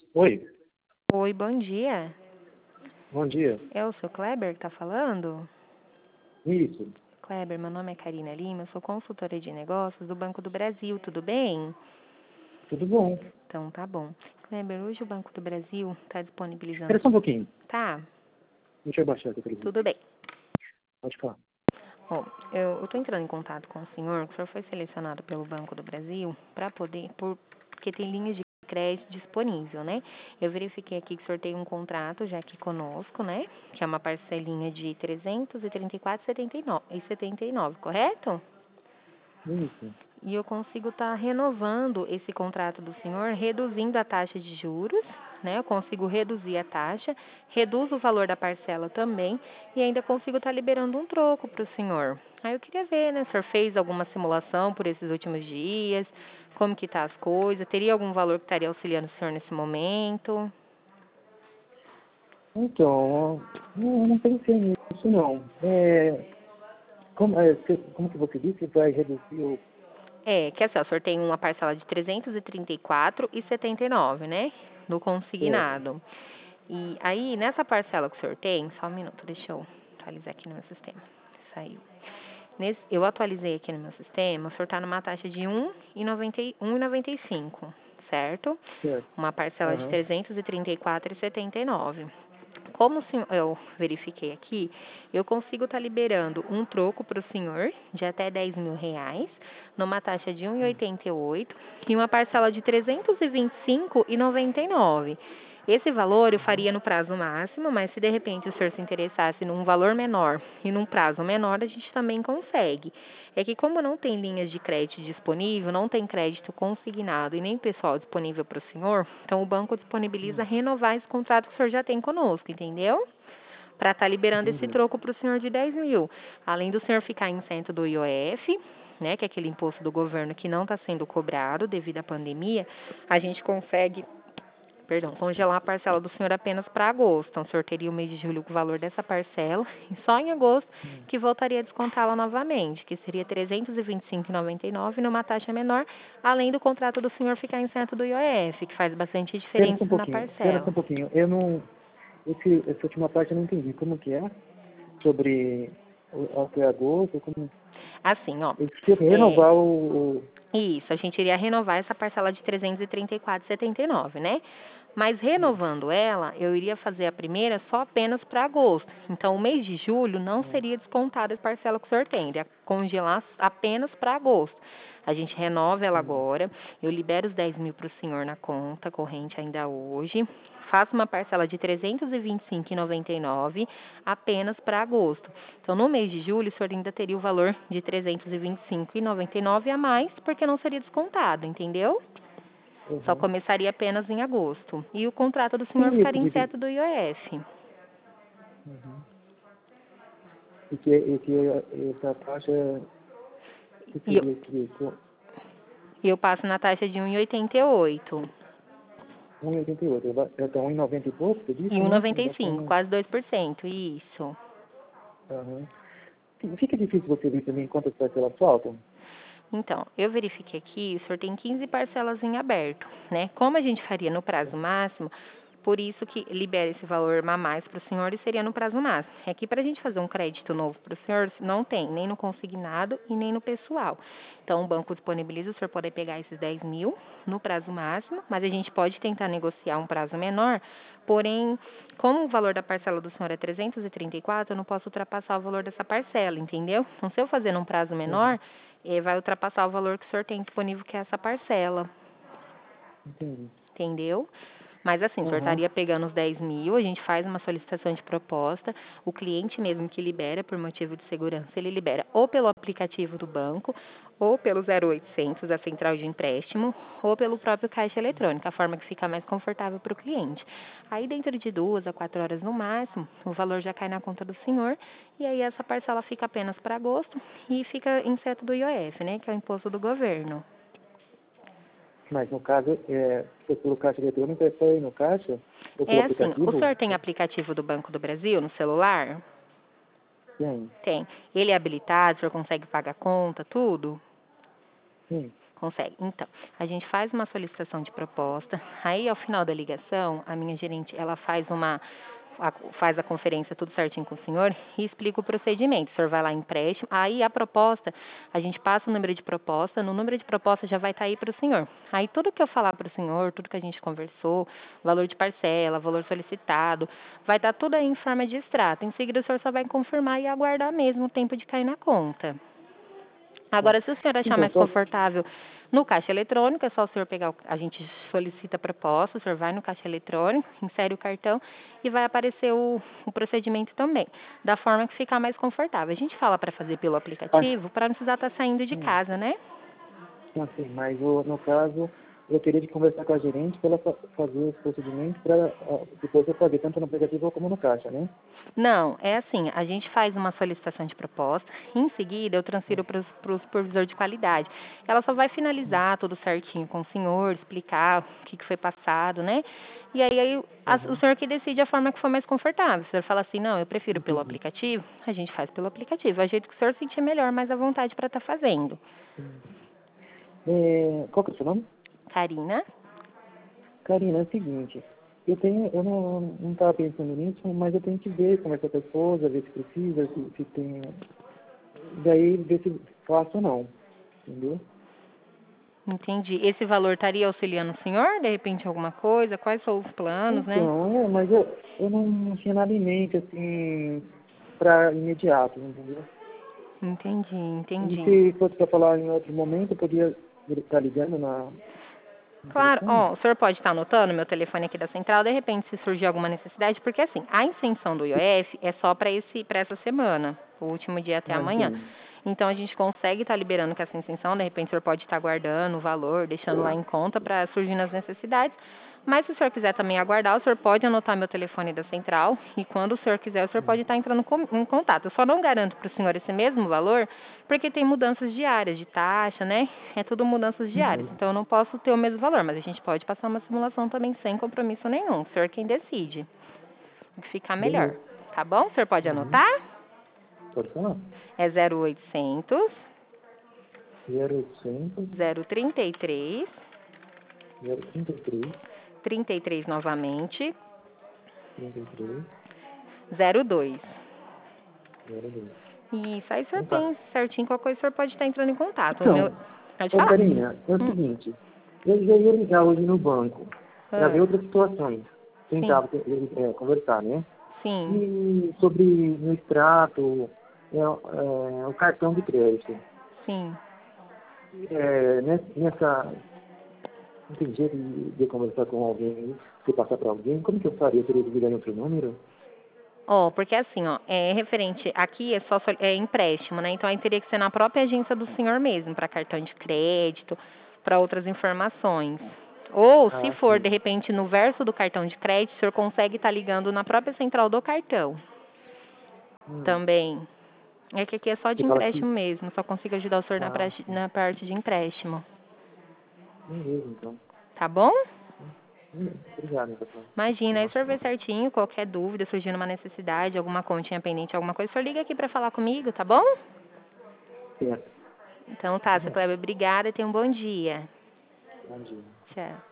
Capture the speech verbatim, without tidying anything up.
Oi, Oi, bom dia. bom dia. É o seu Kleber que tá falando? Isso, Kleber, meu nome é Karina Lima, eu sou consultora de negócios do Banco do Brasil, tudo bem? tudo bom. Então tá bom. Kleber, hoje o Banco do Brasil está disponibilizando... Espera só um pouquinho. Tá, Deixa eu baixar aqui a televisão. tudo bem. Pode falar. Bom, eu estou entrando em contato com o senhor, que o senhor foi selecionado pelo Banco do Brasil para poder, por, porque tem linhas de crédito disponível, né? Eu verifiquei aqui que o senhor tem um contrato já aqui conosco, né? Que é uma parcelinha de trezentos e trinta e quatro e setenta e nove, correto? Isso. E eu consigo estar renovando esse contrato do senhor, reduzindo a taxa de juros, né? Eu consigo reduzir a taxa, reduzo o valor da parcela também e ainda consigo estar liberando um troco para o senhor. Aí eu queria ver, né? O senhor fez alguma simulação por esses últimos dias? Como que tá as coisas? Teria algum valor que estaria auxiliando o senhor nesse momento? Então, não, não pensei nisso não. É, como, é, que- como que você disse, vai reduzir o... É, que assim, ó, o senhor tem uma parcela de trezentos e trinta e quatro e setenta e nove, né? No Certo. consignado. E aí, nessa parcela que o senhor tem, só um minuto, deixa eu atualizar aqui no meu sistema. Saiu. Nesse, eu atualizei aqui no meu sistema, o senhor está numa taxa de um vírgula noventa e cinco, certo? Certo. Uma parcela de Aham. trezentos e trinta e quatro e setenta e nove. Como o senhor, eu verifiquei aqui, eu consigo estar liberando um troco para o senhor de até dez mil reais, numa taxa de um vírgula oitenta e oito e uma parcela de trezentos e vinte e cinco e noventa e nove. Esse valor eu Uhum. faria no prazo máximo, mas se de repente o senhor se interessasse num valor menor e num prazo menor, a gente também consegue. É que como não tem linhas de crédito disponível, não tem crédito consignado e nem pessoal disponível para o senhor, então o banco disponibiliza Hum, renovar esse contrato que o senhor já tem conosco, entendeu? Para estar liberando esse entendi. troco para o senhor de dez mil. Além do senhor ficar isento do I O F, né, que é aquele imposto do governo que não está sendo cobrado devido à pandemia, a gente consegue, perdão, congelar a parcela do senhor apenas para agosto. Então, o senhor teria o mês de julho com o valor dessa parcela e só em agosto Hum. que voltaria a descontá-la novamente, que seria trezentos e vinte e cinco reais e noventa e nove centavos numa taxa menor, além do contrato do senhor ficar isento do I O F, que faz bastante Espera só um diferença na pouquinho. Espera só parcela. um pouquinho. Eu não... Esse, essa última parte eu não entendi. Como que é? Sobre o, até agosto? Como... Assim, ó, Eu preciso é, renovar o... o... isso, a gente iria renovar essa parcela de trezentos e trinta e quatro reais e setenta e nove, né? Mas Hum, renovando ela, eu iria fazer a primeira só apenas para agosto. Então, o mês de julho não hum, seria descontada a parcela que o senhor tem, iria congelar apenas para agosto. A gente renova ela entendi. agora, eu libero os dez mil para o senhor na conta corrente ainda hoje, faço uma parcela de trezentos e vinte e cinco reais e noventa e nove centavos apenas para agosto. Então, no mês de julho, o senhor ainda teria o valor de trezentos e vinte e cinco reais e noventa e nove centavos a mais, porque não seria descontado, entendeu? Só Uhum. começaria apenas em agosto. E o contrato do senhor Sim, esse ficaria de... inseto do I O F. Uhum. E que, e que essa taxa, que E eu, seria que com e eu passo na taxa de um vírgula oitenta e oito. um vírgula oitenta e oito, vai até um vírgula noventa e pouco, você E disse, né? Vai ser um vírgula noventa e cinco, um... quase dois por cento, isso. Aham. Fi- Fica difícil você ver também quantas parcelas faltam? Então, eu verifiquei aqui, o senhor tem quinze parcelas em aberto, né? Como a gente faria no prazo máximo, por isso que libera esse valor a mais para o senhor e seria no prazo máximo. É que para a gente fazer um crédito novo para o senhor, não tem, nem no consignado e nem no pessoal. Então, o banco disponibiliza o senhor poder pegar esses dez mil no prazo máximo, mas a gente pode tentar negociar um prazo menor, porém, como o valor da parcela do senhor é trezentos e trinta e quatro, eu não posso ultrapassar o valor dessa parcela, entendeu? Então, se eu fazer num prazo Uhum. menor, eh, vai ultrapassar o valor que o senhor tem disponível, que é essa parcela, Entendi. entendeu? Mas assim, o senhor Aham. estaria pegando os dez mil, a gente faz uma solicitação de proposta, o cliente mesmo que libera por motivo de segurança, ele libera ou pelo aplicativo do banco, ou pelo zero oitocentos, a central de empréstimo, ou pelo próprio caixa eletrônico, a forma que fica mais confortável para o cliente. Aí dentro de duas a quatro horas no máximo, o valor já cai na conta do senhor, e aí essa parcela fica apenas para agosto e fica inseto do I O F, né, que é o imposto do governo. Mas no caso, é, se pelo caixa eletrônico, é só ir no caixa? Ou pelo É assim, o aplicativo? senhor tem aplicativo do Banco do Brasil no celular? Sim. Tem. Ele é habilitado, o senhor consegue pagar a conta, tudo? Sim. Consegue. Então, a gente faz uma solicitação de proposta, aí ao final da ligação, a minha gerente, ela faz uma a- faz a conferência tudo certinho com o senhor e explica o procedimento. O senhor vai lá, empréstimo, aí a proposta, a gente passa o número de proposta, no número de proposta já vai estar aí para o senhor. Aí tudo que eu falar para o senhor, tudo que a gente conversou, valor de parcela, valor solicitado, vai estar tudo aí em forma de extrato. Em seguida, o senhor só vai confirmar e aguardar mesmo o tempo de cair na conta. Tá? Agora, se o senhor achar Então, mais só... confortável no caixa eletrônico, é só o senhor pegar, o, a gente solicita a proposta, o senhor vai no caixa eletrônico, insere o cartão e vai aparecer o, o procedimento também, da forma que ficar mais confortável. A gente fala para fazer pelo Ah, aplicativo para não precisar estar saindo de hum, casa, né? assim, mas o- no caso, eu teria de conversar com a gerente para ela fa- fazer esse procedimento para depois eu fazer tanto no aplicativo como no caixa, né? Não, é assim, a gente faz uma solicitação de proposta, em seguida eu transfiro para o supervisor de qualidade. Ela só vai finalizar tudo certinho com o senhor, explicar o que, que foi passado, né? E aí, aí a- o Uhum. senhor que decide a forma que for mais confortável. Se o senhor fala assim, não, eu prefiro pelo Entendi. aplicativo, a gente faz pelo aplicativo. É o jeito que o senhor sentir melhor, mais à vontade para estar fazendo. Hum. É, qual que é o seu nome? Karina? Karina, é o seguinte, eu tenho, eu não não estava pensando nisso, mas eu tenho que ver, conversar com a esposa, ver se precisa, se, se tem. Daí ver se faço ou não. Entendeu? Entendi. Esse valor estaria auxiliando o senhor, de repente, alguma coisa? Quais são os planos, né? Então, é, mas eu, eu não tinha nada em mente, assim, para imediato, entendeu? Entendi, E entendi. se fosse para falar em outro momento, eu podia estar ligando na, no Claro, telefone? ó, o senhor pode estar anotando meu telefone aqui da central, de repente, se surgir alguma necessidade, porque assim, a isenção do I O F é só para esse, para essa semana, o último dia até Ah, amanhã. entendo. Então a gente consegue estar liberando com essa isenção, de repente o senhor pode estar guardando o valor, deixando lá em conta para surgir nas necessidades. Mas se o senhor quiser também aguardar, o senhor pode anotar meu telefone da central e quando o senhor quiser, o senhor pode estar entrando com- em contato. Eu só não garanto para o senhor esse mesmo valor, porque tem mudanças diárias de taxa, né? É tudo mudanças diárias. Uhum. Então eu não posso ter o mesmo valor, mas a gente pode passar uma simulação também sem compromisso nenhum. O senhor quem decide. O que ficar melhor. Beleza. Tá bom? O senhor pode Uhum. anotar? Pode falar? É zero oitocentos, zero oitocentos, zero trinta e três, zero trinta e três, trinta e três novamente, trinta e três, zero dois. zero dois. Isso, aí o senhor Então tá. tem certinho, qualquer coisa o senhor pode estar entrando em contato. O meu... Então, Pode ô falar. Karina, é o Hum. seguinte, eu já ia ligar hoje no banco para Ah, ver outras situações, sim, tentar é, conversar, né? sim, E sobre no extrato, é, é, o cartão de crédito. sim. É, nessa, nessa- não tem jeito de, de conversar com alguém, se passar para alguém, como que eu faria? Eu teria que ligar em outro número? Ó, porque assim, ó, é referente, aqui é só soli- é empréstimo, né? Então aí teria que ser na própria agência do senhor mesmo, para cartão de crédito, para outras informações. Ou, se Ah, for, sim. de repente, no verso do cartão de crédito, o senhor consegue estar ligando na própria central do cartão Hum, também. É que aqui é só de você fala que... empréstimo mesmo, só consigo ajudar o senhor na, Ah, prate- sim. na parte de empréstimo. Beleza, então. Tá bom? Hum, obrigado, pessoal. Imagina, aí o Nossa. senhor vê certinho, qualquer dúvida, surgindo uma necessidade, alguma continha pendente, alguma coisa, o senhor liga aqui para falar comigo, tá bom? Certo. Então tá, seu Kleber, obrigada e tenha um bom dia. Bom dia. Tchau.